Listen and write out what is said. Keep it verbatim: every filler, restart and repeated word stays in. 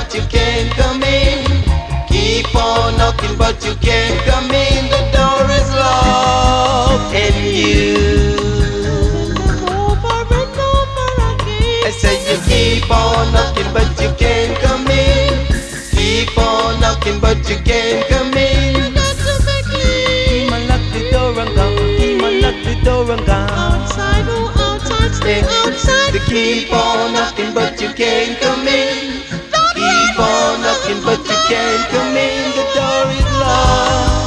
but you can't come in. Keep on knocking, but you can't come in. The door is locked, and you. I say you keep on knocking, but you can't come in. Keep on knocking, but you can't come in. Keep on lock the door and go. Keep on lock the door and go. Outside, oh outside, stay outside. To keep on knocking, but you can't come in. Keep on knocking, but you can't come in. The door is locked.